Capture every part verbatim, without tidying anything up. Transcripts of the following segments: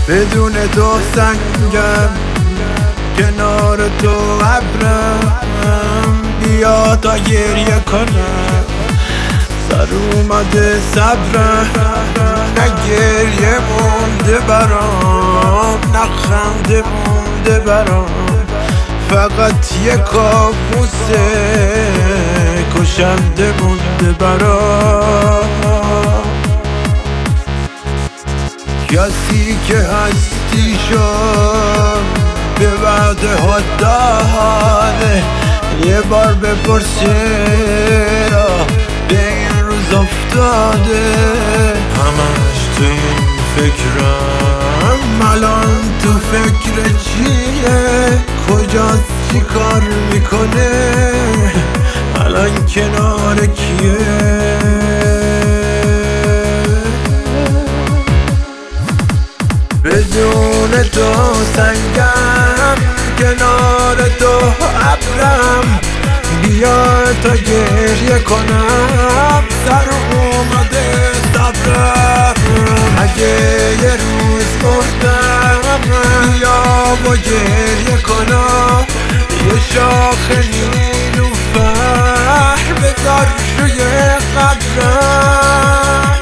بدون تو سنگم، کنار تو ابرم. بیا تا گریه کنم، سر اومده صبرم. نه گریه مونده برام، نه خنده مونده برام، فقط یه کابوسه کشنده مونده برام. کسی که هستی شد به وعده ها داده، یه بار بپرس چرا به این روز افتاده. همش تو این فکرم، الان تو فکر چیه؟ کجاست چی کار میکنه؟ الان کنار کیه؟ بدون تو سنگم، کنار تو ابرم. بیا تا گریه کنم، سر اومده صبرم. اگه یه روز مردم، بیا و گریه کنم. یه شاخ نیلوفر بذار روی قبرم.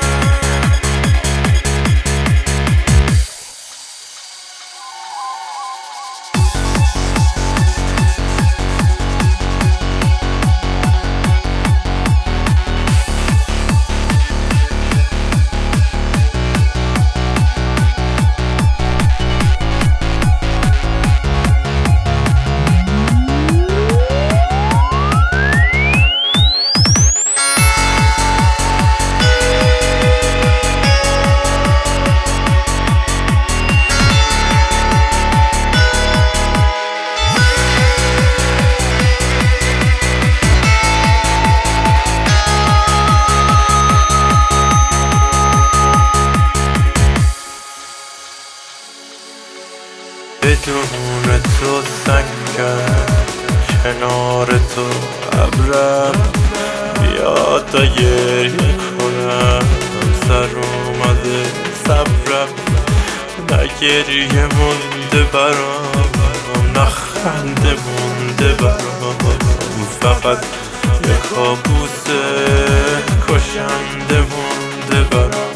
بدون تو سنگم، کنار تو ابرم. بیا تا گریه کنم، سر اومده صبرم. نه گریه مونده برام، نه خنده مونده برام، فقط یه کابوسه کشنده مونده برام.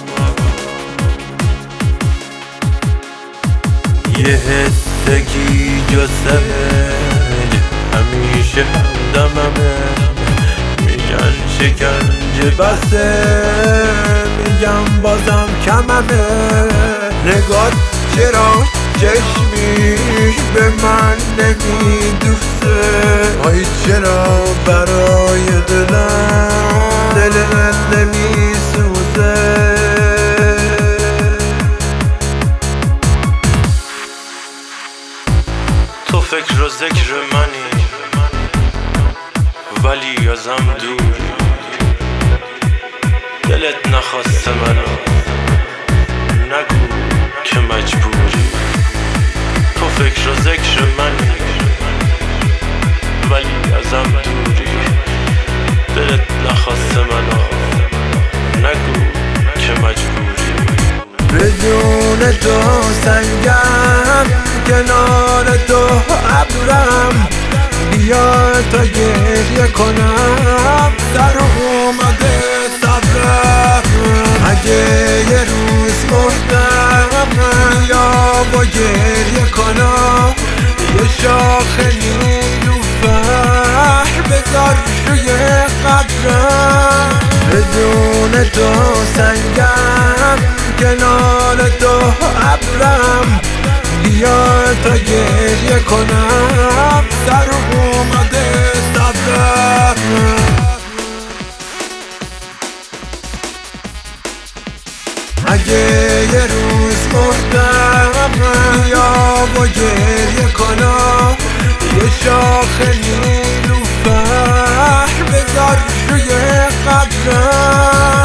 یه حسگی جسمه همیشه همدممه. میگن شکنجه بسه، میگم بازم کممه. نگات چرا چشمیش به من نمیدوسته؟ آی چرا برای دلم دل من نمیسوزه؟ تو فکر و ذکر منی، ولی ازم دوری. دلت نخواسته منو، نگو که مجبوری. تو فکر و ذکر منی، ولی ازم دوری. دلت نخواسته منو، نگو که مجبوری. بدون تو سنگم، کنار تو ابرم. بیا تا گریه کنم، در اومده صبرم. اگه یه روز مردم، بیا و گریه کنم. یه شاخ نیلوفر بذار روی قبرم. بدون تو سنگم، کنار تو ابرم. بیا تا گریه کنم، سر اومده صبرم. اگه یه روز مردم، بیا و گریه کنم. یه شاخ نیلوفر بذار روی قبرم.